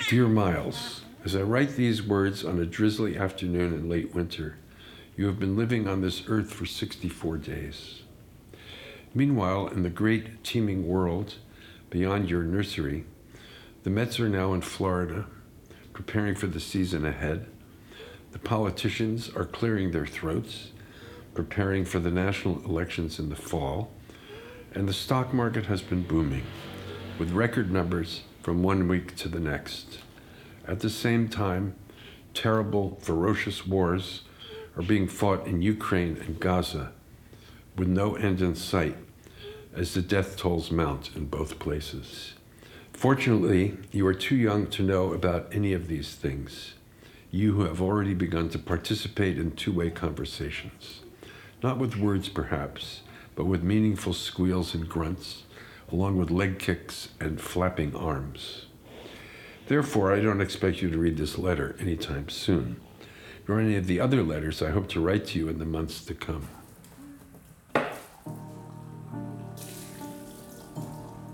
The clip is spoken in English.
Dear Miles, as I write these words on a drizzly afternoon in late winter, you have been living on this earth for 64 days. Meanwhile, in the great teeming world beyond your nursery, the Mets are now in Florida, preparing for the season ahead. The politicians are clearing their throats, preparing for the national elections in the fall, and the stock market has been booming, with record numbers from one week to the next. At the same time, terrible, ferocious wars are being fought in Ukraine and Gaza, with no end in sight, as the death tolls mount in both places. Fortunately, you are too young to know about any of these things, you who have already begun to participate in two-way conversations. Not with words, perhaps, but with meaningful squeals and grunts, along with leg kicks and flapping arms. Therefore, I don't expect you to read this letter anytime soon, nor any of the other letters I hope to write to you in the months to come.